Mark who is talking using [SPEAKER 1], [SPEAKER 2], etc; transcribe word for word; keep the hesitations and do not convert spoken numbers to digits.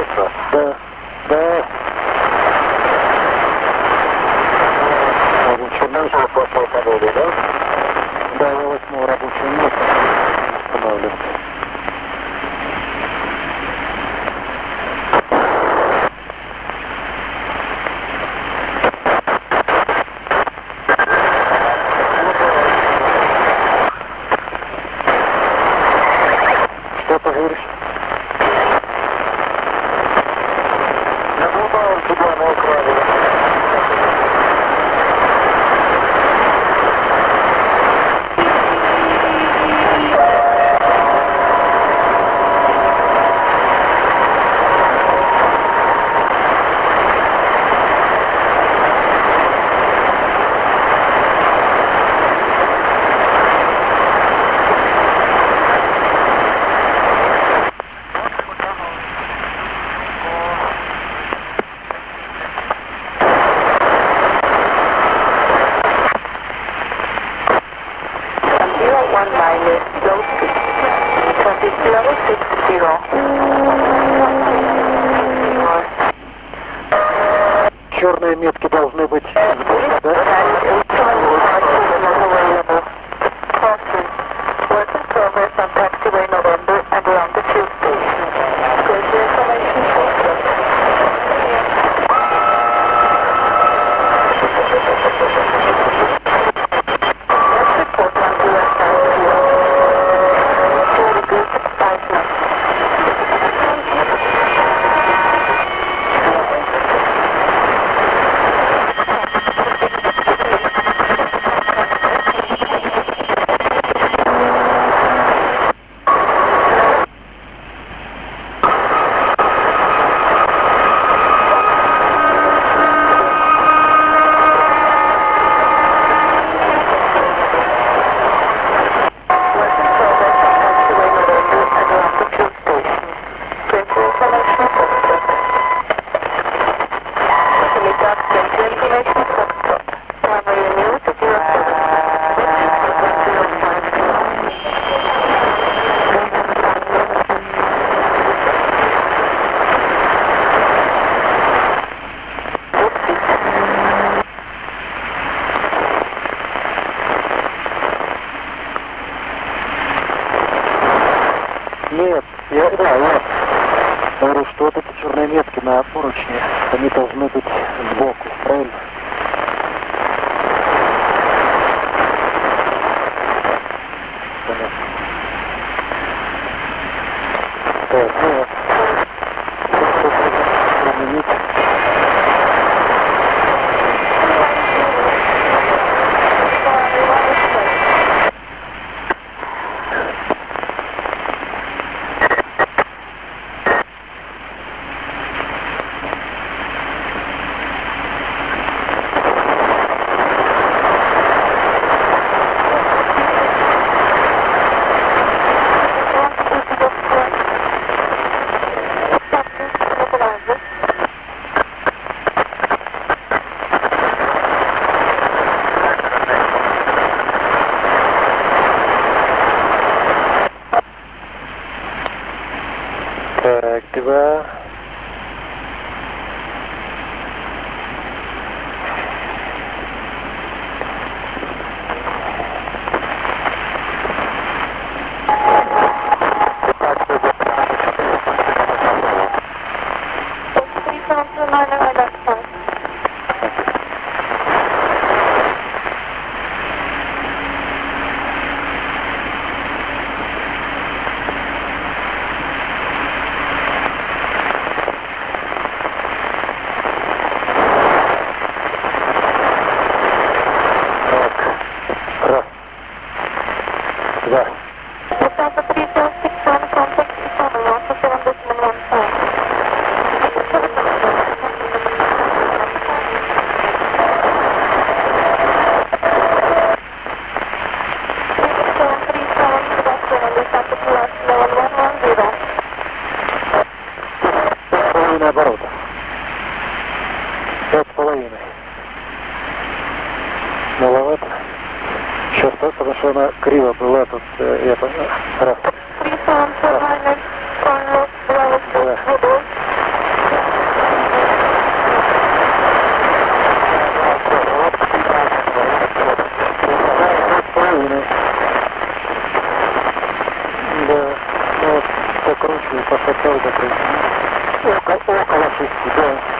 [SPEAKER 1] хорошо? Да. Да. Рабочее место после победы, да? Да, я восьмого рабочего места останавливаю. Что ты говоришь? Наблюдаем тебя на экране. Черные метки должны быть сбоку, да? Нет, я, да, я говорю, что вот эти черные метки на поручне, они должны быть сбоку, правильно? Понятно. Так, ну, изменить. Так, два. Раз, два. Половина оборота. Пять с половиной. Маловато. Сейчас, потому что она криво была тут, э, это, раз. Раз. Два. По шоферу закрыть. Около, около шести, да.